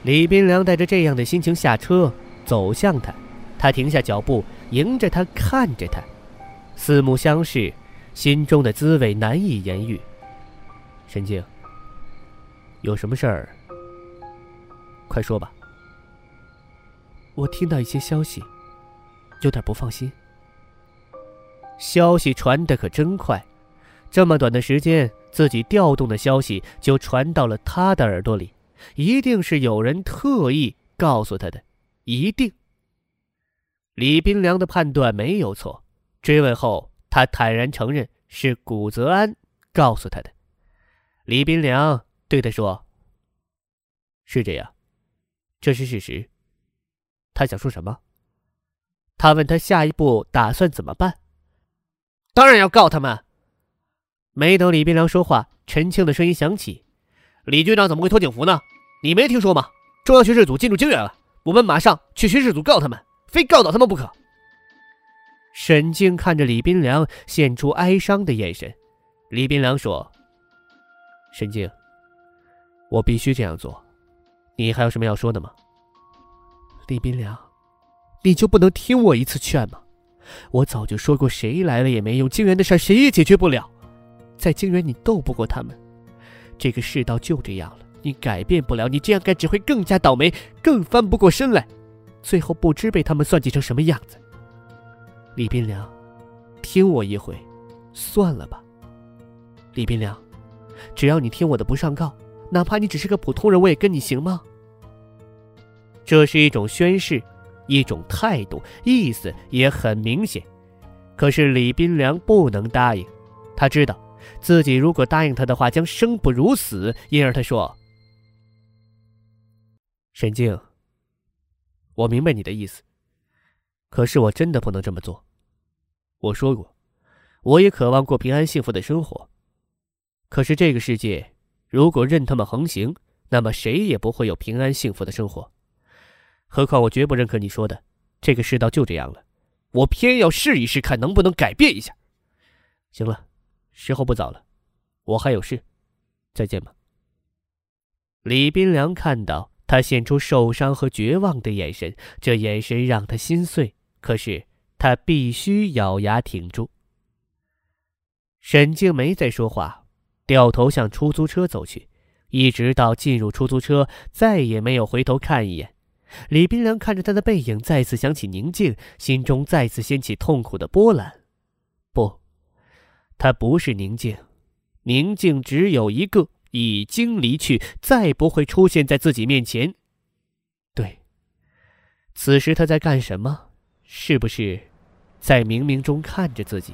李斌良带着这样的心情下车，走向他。他停下脚步，迎着他，看着他，四目相视，心中的滋味难以言喻。沈静，有什么事儿？快说吧。我听到一些消息，有点不放心。消息传得可真快，这么短的时间，自己调动的消息就传到了他的耳朵里，一定是有人特意告诉他的，一定。李斌良的判断没有错，追问后，他坦然承认是古泽安告诉他的。李斌良对他说：“是这样，这是事实。”他想说什么？他问他下一步打算怎么办？当然要告他们。没等李斌良说话，陈庆的声音响起：“李局长怎么会脱警服呢？你没听说吗？中央巡视组进驻京原了，我们马上去巡视组告他们，非告倒他们不可。”沈静看着李斌良，现出哀伤的眼神。李斌良说：“沈静，我必须这样做，你还有什么要说的吗？”李斌良，你就不能听我一次劝吗？我早就说过，谁来了也没用，京原的事谁也解决不了。在京原你斗不过他们，这个世道就这样了，你改变不了，你这样干只会更加倒霉，更翻不过身来，最后不知被他们算计成什么样子。李斌良，听我一回，算了吧。李斌良，只要你听我的不上告，哪怕你只是个普通人，我也跟你，行吗？这是一种宣誓，一种态度，意思也很明显。可是李斌良不能答应，他知道自己如果答应他的话将生不如死，因而他说：“沈静，我明白你的意思，可是我真的不能这么做。我说过，我也渴望过平安幸福的生活，可是这个世界如果任他们横行，那么谁也不会有平安幸福的生活。何况我绝不认可你说的，这个世道就这样了，我偏要试一试，看能不能改变一下。行了，时候不早了，我还有事，再见吧。”李斌良看到他现出受伤和绝望的眼神，这眼神让他心碎，可是他必须咬牙挺住。沈静没再说话，掉头向出租车走去，一直到进入出租车，再也没有回头看一眼。李斌良看着他的背影，再次想起宁静，心中再次掀起痛苦的波澜。不，他不是宁静，宁静只有一个，已经离去，再不会出现在自己面前。对，此时他在干什么？是不是在冥冥中看着自己？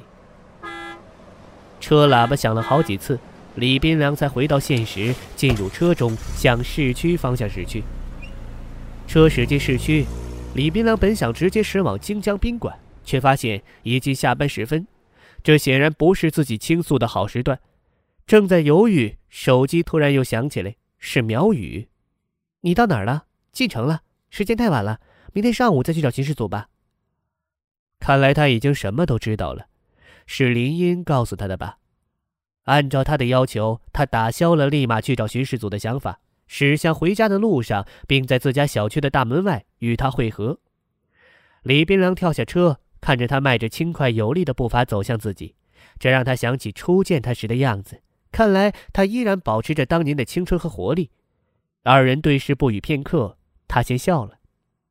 车喇叭响了好几次，李斌良才回到现实，进入车中，向市区方向驶去。车驶进市区，李斌良本想直接驶往京江宾馆，却发现已经下班时分，这显然不是自己倾诉的好时段。正在犹豫，手机突然又响起来，是苗雨。“你到哪儿了？进城了？时间太晚了，明天上午再去找巡视组吧。”看来他已经什么都知道了，是林音告诉他的吧？按照他的要求，他打消了立马去找巡视组的想法，驶向回家的路上，并在自家小区的大门外与他会合。李斌良跳下车，看着他迈着轻快有力的步伐走向自己，这让他想起初见他时的样子，看来他依然保持着当年的青春和活力。二人对视不语片刻，他先笑了：“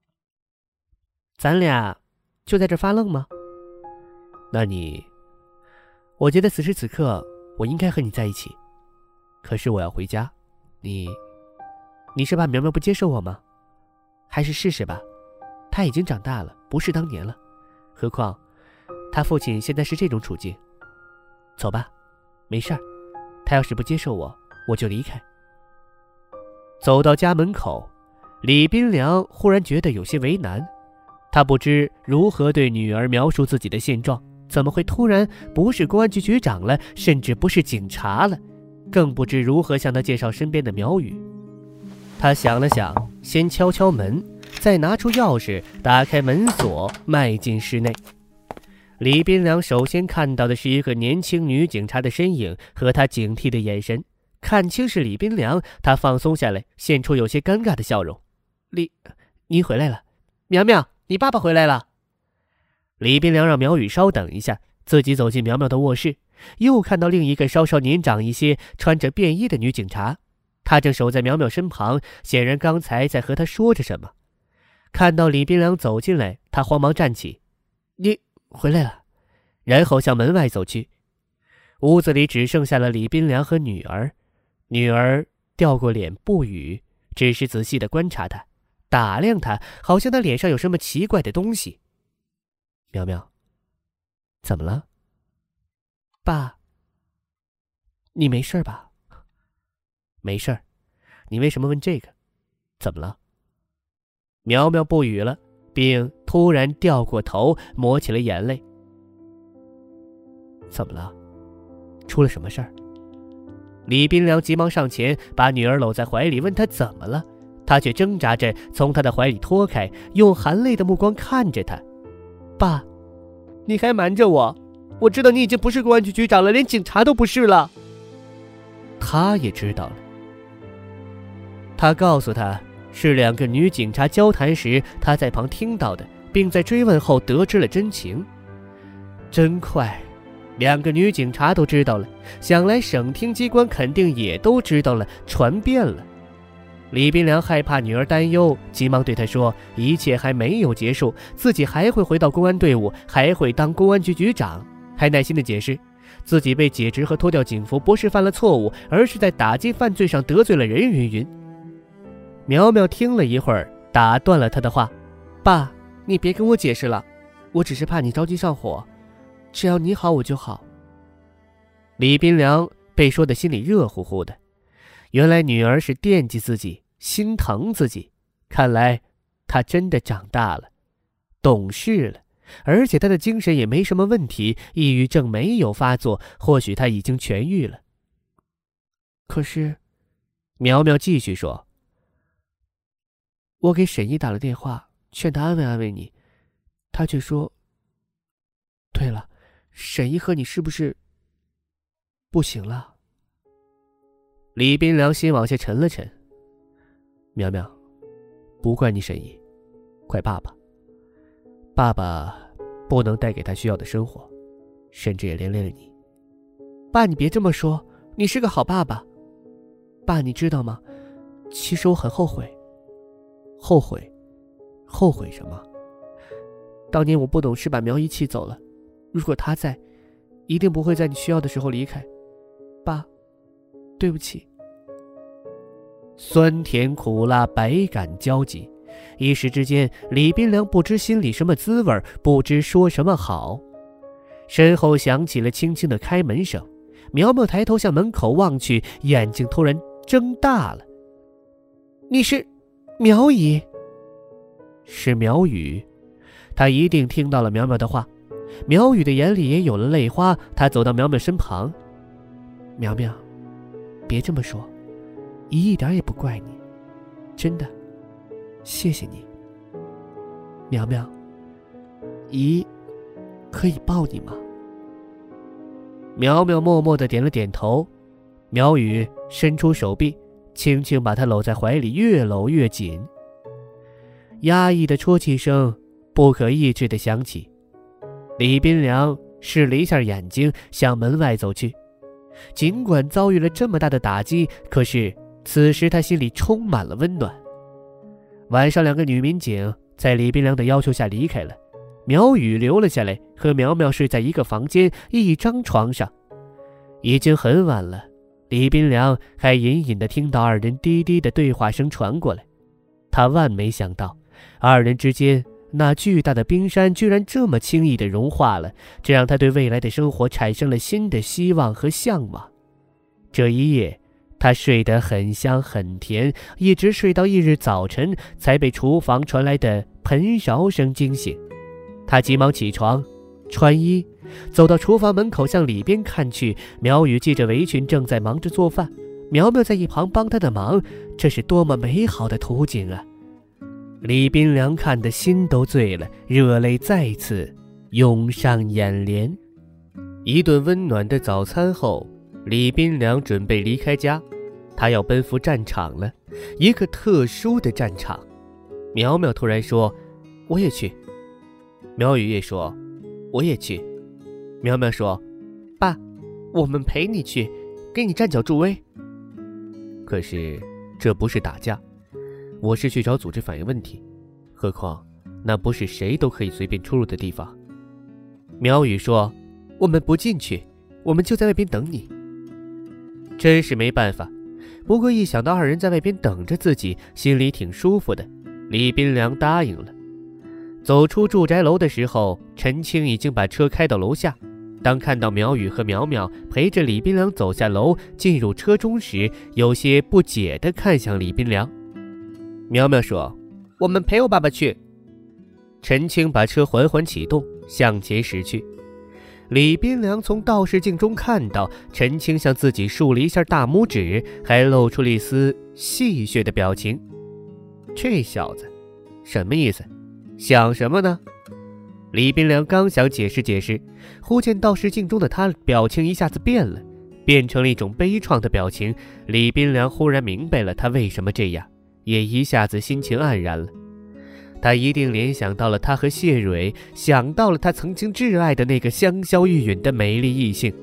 咱俩就在这发愣吗？那我觉得此时此刻我应该和你在一起，可是我要回家，你是怕苗苗不接受我吗？还是试试吧，他已经长大了，不是当年了，何况他父亲现在是这种处境。走吧，没事儿，他要是不接受我，我就离开。”走到家门口，李斌良忽然觉得有些为难，他不知如何对女儿描述自己的现状，怎么会突然不是公安局局长了，甚至不是警察了，更不知如何向他介绍身边的苗雨。他想了想，先敲敲门，再拿出钥匙打开门锁，迈进室内。李斌良首先看到的是一个年轻女警察的身影和他警惕的眼神，看清是李斌良，他放松下来，现出有些尴尬的笑容。 您回来了，苗苗，你爸爸回来了。李斌良让苗宇稍等一下，自己走进苗苗的卧室，又看到另一个稍稍年长一些、穿着便衣的女警察，她正守在苗苗身旁，显然刚才在和她说着什么。看到李斌良走进来，她慌忙站起：“你回来了。”然后向门外走去。屋子里只剩下了李斌良和女儿。女儿掉过脸不语，只是仔细地观察他，打量他，好像他脸上有什么奇怪的东西。苗苗，怎么了？爸，你没事吧？没事。你为什么问这个？怎么了？苗苗不语了，并突然掉过头，抹起了眼泪。怎么了？出了什么事儿？李斌良急忙上前，把女儿搂在怀里，问她怎么了。她却挣扎着从他的怀里脱开，用含泪的目光看着他。爸，你还瞒着我，我知道你已经不是公安局局长了，连警察都不是了。他也知道了。他告诉他，是两个女警察交谈时他在旁听到的，并在追问后得知了真情。真快，两个女警察都知道了，想来省厅机关肯定也都知道了，传遍了。李斌良害怕女儿担忧，急忙对她说，一切还没有结束，自己还会回到公安队伍，还会当公安局局长，还耐心地解释自己被解职和脱掉警服不是犯了错误，而是在打击犯罪上得罪了人云云。苗苗听了一会儿，打断了他的话：爸，你别跟我解释了，我只是怕你着急上火，只要你好我就好。李斌良被说的心里热乎乎的，原来女儿是惦记自己，心疼自己，看来她真的长大了，懂事了，而且她的精神也没什么问题，抑郁症没有发作，或许她已经痊愈了。可是苗苗继续说，我给沈姨打了电话，劝她安慰安慰你，她却说，对了，沈姨和你是不是不行了？李斌良心往下沉了沉。苗苗，不怪你沈姨，怪爸爸。爸爸不能带给他需要的生活，甚至也连累了你。爸，你别这么说，你是个好爸爸。爸，你知道吗？其实我很后悔。后悔？后悔什么？当年我不懂事，把苗姨气走了。如果她在，一定不会在你需要的时候离开。爸，对不起。酸甜苦辣百感交集，一时之间，李斌良不知心里什么滋味，不知说什么好。身后响起了轻轻的开门声，苗苗抬头向门口望去，眼睛突然睁大了。你是苗姨？是苗宇。他一定听到了苗苗的话。苗宇的眼里也有了泪花，他走到苗苗身旁。苗苗，别这么说，姨一点也不怪你，真的，谢谢你。苗苗，姨可以抱你吗？苗苗默默地点了点头。苗宇伸出手臂，轻轻把她搂在怀里，越搂越紧。压抑的啜泣声不可抑制地响起。李斌良拭了一下眼睛，向门外走去。尽管遭遇了这么大的打击，可是此时他心里充满了温暖。晚上，两个女民警在李斌良的要求下离开了，苗宇留了下来，和苗苗睡在一个房间一张床上。已经很晚了，李斌良还隐隐地听到二人低低的对话声传过来。他万没想到，二人之间那巨大的冰山居然这么轻易地融化了，这让他对未来的生活产生了新的希望和向往。这一夜，他睡得很香很甜，一直睡到翌日早晨，才被厨房传来的盆勺声惊醒。他急忙起床，穿衣，走到厨房门口，向里边看去。苗宇系着围裙，正在忙着做饭，苗苗在一旁帮他的忙，这是多么美好的图景啊！李斌良看得心都醉了，热泪再次涌上眼帘。一顿温暖的早餐后，李斌良准备离开家，他要奔赴战场了，一个特殊的战场， 苗苗突然说：“我也去。”苗雨也说：“我也去。”苗苗说：“爸，我们陪你去，给你站脚助威。”可是这不是打架，我是去找组织反映问题，何况那不是谁都可以随便出入的地方。苗雨说：“我们不进去，我们就在外边等你。”真是没办法，不过一想到二人在外边等着自己，心里挺舒服的，李斌良答应了。走出住宅楼的时候，陈清已经把车开到楼下。当看到苗雨和苗苗陪着李斌良走下楼进入车中时，有些不解地看向李斌良。苗苗说：“我们陪我爸爸去。”陈清把车缓缓启动，向前驶去。李斌良从倒视镜中看到陈清向自己竖了一下大拇指，还露出了一丝戏谑的表情。这小子什么意思？想什么呢？李斌良刚想解释，忽见倒视镜中的他表情一下子变了，变成了一种悲怆的表情。李斌良忽然明白了他为什么这样，也一下子心情黯然了。他一定联想到了他和谢蕊，想到了他曾经挚爱的那个香消玉殒的美丽异性。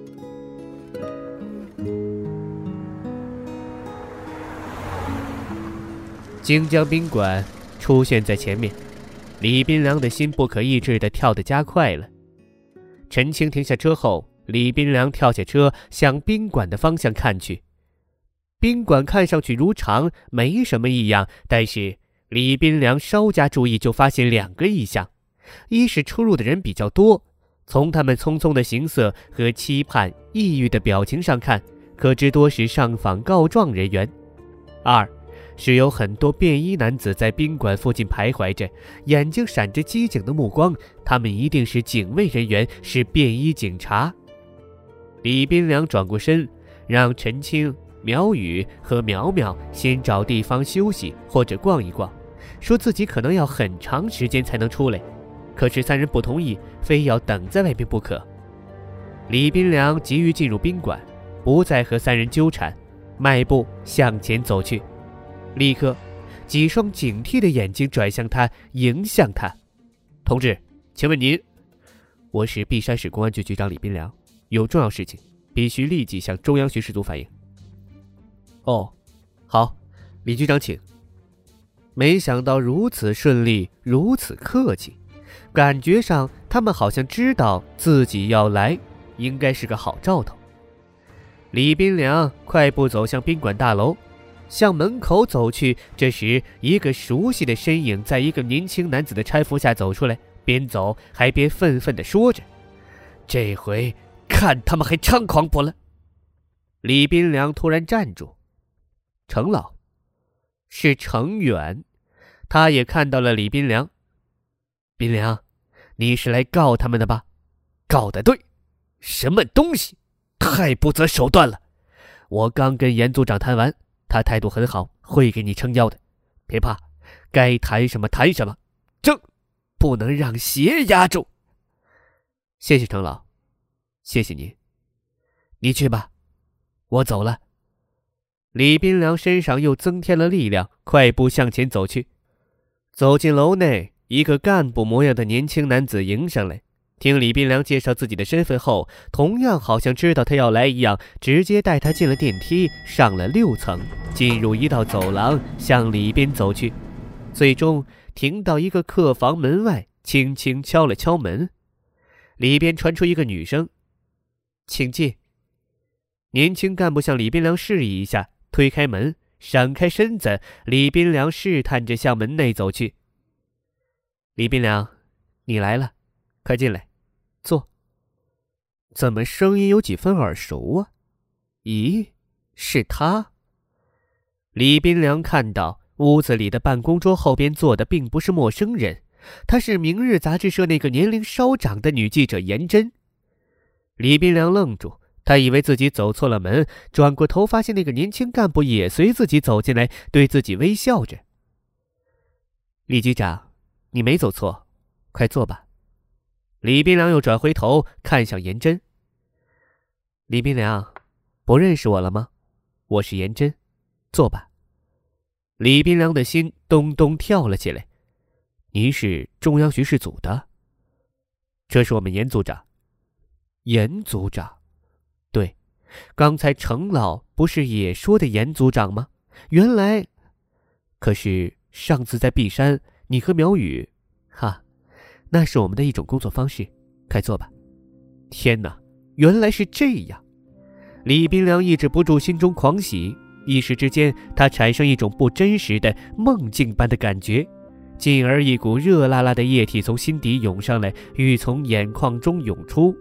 京江宾馆出现在前面，李斌良的心不可抑制地跳得加快了。陈清停下车后，李斌良跳下车向宾馆的方向看去。宾馆看上去如常，没什么异样，但是李斌良稍加注意就发现两个异象：一是出入的人比较多，从他们匆匆的行色和期盼抑郁的表情上看，可知多是上访告状人员；二是有很多便衣男子在宾馆附近徘徊着，眼睛闪着机警的目光，他们一定是警卫人员，是便衣警察。李斌良转过身，让陈清、苗雨和苗苗先找地方休息或者逛一逛，说自己可能要很长时间才能出来，可是三人不同意，非要等在外面不可。李斌良急于进入宾馆，不再和三人纠缠，迈步向前走去。立刻几双警惕的眼睛转向他，迎向他：“同志，请问您？”“我是璧山市公安局局长李斌良，有重要事情必须立即向中央巡视组反映。”“哦，好，李局长请。”没想到如此顺利，如此客气，感觉上他们好像知道自己要来，应该是个好兆头。李斌良快步走向宾馆大楼，向门口走去。这时一个熟悉的身影在一个年轻男子的搀扶下走出来，边走还边愤愤地说着：“这回看他们还猖狂不了。”李斌良突然站住。程老，是程远，他也看到了李斌良。“斌良，你是来告他们的吧？”“告得对，什么东西，太不择手段了。我刚跟严组长谈完，他态度很好，会给你撑腰的，别怕，该谈什么谈什么，正不能让邪压住。”“谢谢程老，谢谢您。你去吧，我走了。”李斌良身上又增添了力量，快步向前走去。走进楼内，一个干部模样的年轻男子迎上来，听李斌良介绍自己的身份后，同样好像知道他要来一样，直接带他进了电梯，上了6层，进入一道走廊，向里边走去，最终停到一个客房门外，轻轻敲了敲门。里边传出一个女声：“请进。”年轻干部向李斌良示意一下，推开门，闪开身子，李斌良试探着向门内走去。“李斌良，你来了，快进来，坐。”怎么声音有几分耳熟啊？咦，是他？李斌良看到屋子里的办公桌后边坐的并不是陌生人，她是《明日》杂志社那个年龄稍长的女记者颜真。李斌良愣住，他以为自己走错了门，转过头发现那个年轻干部也随自己走进来，对自己微笑着。“李局长，你没走错，快坐吧。”李斌良又转回头看向颜真。“李斌良，不认识我了吗？我是颜真，坐吧。”李斌良的心咚咚跳了起来， 您是中央巡视组的？这是我们严组长。严组长？对，刚才程老不是也说的严组长吗？原来，可是上次在碧山，你和苗雨，那是我们的一种工作方式，快坐吧。天哪，原来是这样！李冰凉抑制不住心中狂喜，一时之间，他产生一种不真实的梦境般的感觉，进而一股热辣辣的液体从心底涌上来，欲从眼眶中涌出。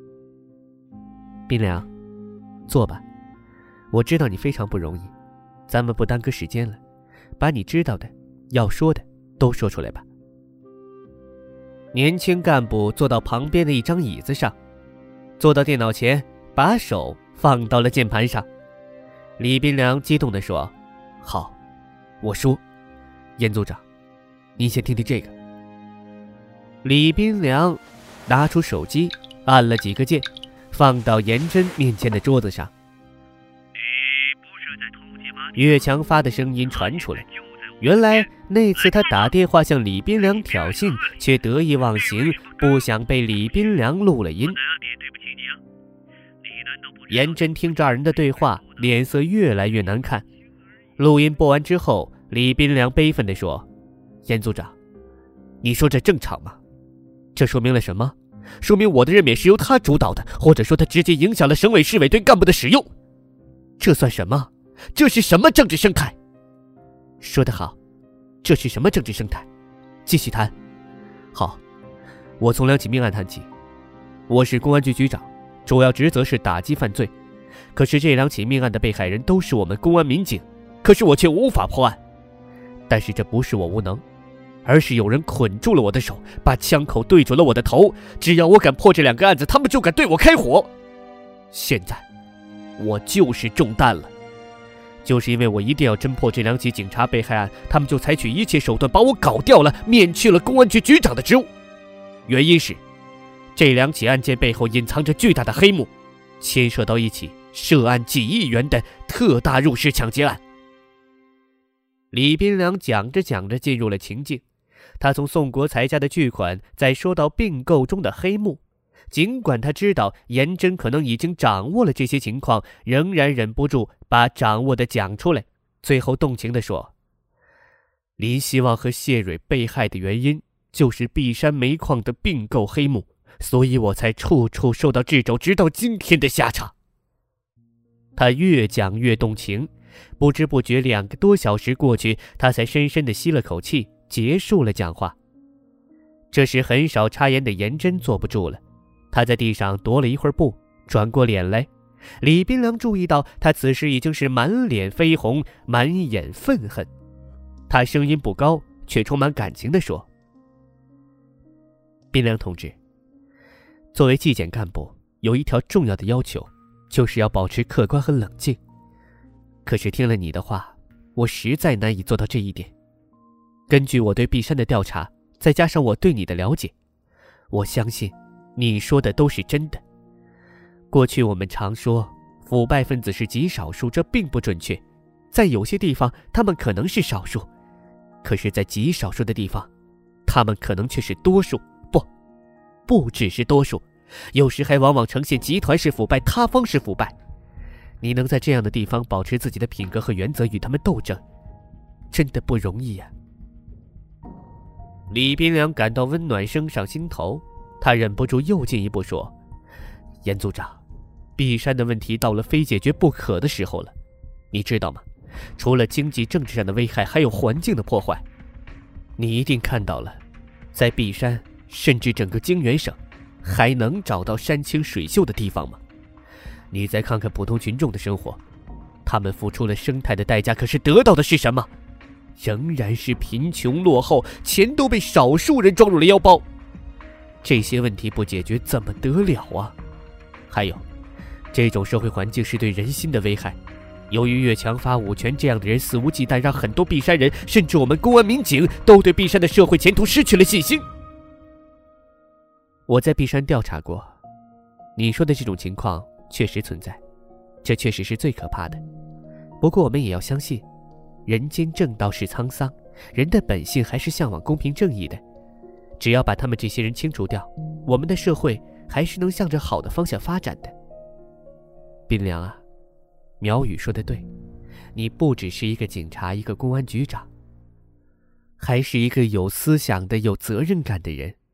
冰凉，坐吧，我知道你非常不容易，咱们不耽搁时间了，把你知道的、要说的都说出来吧。年轻干部坐到旁边的一张椅子上，坐到电脑前，把手放到了键盘上。李冰凉激动地说：好，我说，严组长，您先听听这个。李冰凉拿出手机，按了几个键，放到严真面前的桌子上。岳强发的声音传出来，原来那次他打电话向李冰凉挑衅，却得意忘形，不想被李冰凉录了音。严真听着二人的对话，脸色越来越难看。录音播完之后，李冰凉悲愤地说：严组长，你说这正常吗？这说明了什么？说明我的任免是由他主导的，或者说他直接影响了省委市委对干部的使用。这算什么？这是什么政治生态？说得好，这是什么政治生态？继续谈。好，我从2起命案谈起。我是公安局局长，主要职责是打击犯罪。可是这2起命案的被害人都是我们公安民警，可是我却无法破案。但是这不是我无能，而是有人捆住了我的手，把枪口对准了我的头，只要我敢破这2个案子，他们就敢对我开火。现在我就是中弹了，就是因为我一定要侦破这2起警察被害案，他们就采取一切手段把我搞掉了，免去了公安局局长的职务。原因是这2起案件背后隐藏着巨大的黑幕，牵涉到一起涉案几亿元的特大入室抢劫案。李冰凉讲着讲着进入了情境，他从宋国才家的巨款，再说到并购中的黑幕。尽管他知道严真可能已经掌握了这些情况，仍然忍不住把掌握的讲出来，最后动情地说：林希望和谢蕊被害的原因就是碧山煤矿的并购黑幕，所以我才处处受到掣肘，直到今天的下场。他越讲越动情，不知不觉2个多小时过去，他才深深地吸了口气，结束了讲话。这时很少插言的严真坐不住了，他在地上踱了一会儿步，转过脸来。李冰凉注意到他此时已经是满脸绯红，满眼愤恨。他声音不高，却充满感情地说：冰凉同志，作为纪检干部，有一条重要的要求，就是要保持客观和冷静。可是听了你的话，我实在难以做到这一点。根据我对碧山的调查，再加上我对你的了解，我相信你说的都是真的。过去我们常说腐败分子是极少数，这并不准确，在有些地方他们可能是少数，可是在极少数的地方，他们可能却是多数，不只是多数，有时还往往呈现集团式腐败，他方式腐败。你能在这样的地方保持自己的品格和原则，与他们斗争，真的不容易啊。李冰凉感到温暖升上心头，他忍不住又进一步说：严组长，碧山的问题到了非解决不可的时候了，你知道吗？除了经济政治上的危害，还有环境的破坏。你一定看到了，在碧山甚至整个泾源省，还能找到山清水秀的地方吗？你再看看普通群众的生活，他们付出了生态的代价，可是得到的是什么？仍然是贫穷落后，钱都被少数人装入了腰包。这些问题不解决怎么得了啊？还有，这种社会环境是对人心的危害。由于岳强发、武全这样的人肆无忌惮，让很多碧山人，甚至我们公安民警，都对碧山的社会前途失去了信心。我在碧山调查过，你说的这种情况确实存在，这确实是最可怕的。不过我们也要相信，人间正道是沧桑， 人的本性还是向往公平正义的。只要把他们这些人清除掉，我们的社会还是能向着好的方向发展的。冰凉啊，苗语说的对，你不只是一个警察，一个公安局长，还是一个有思想的、有责任感的人。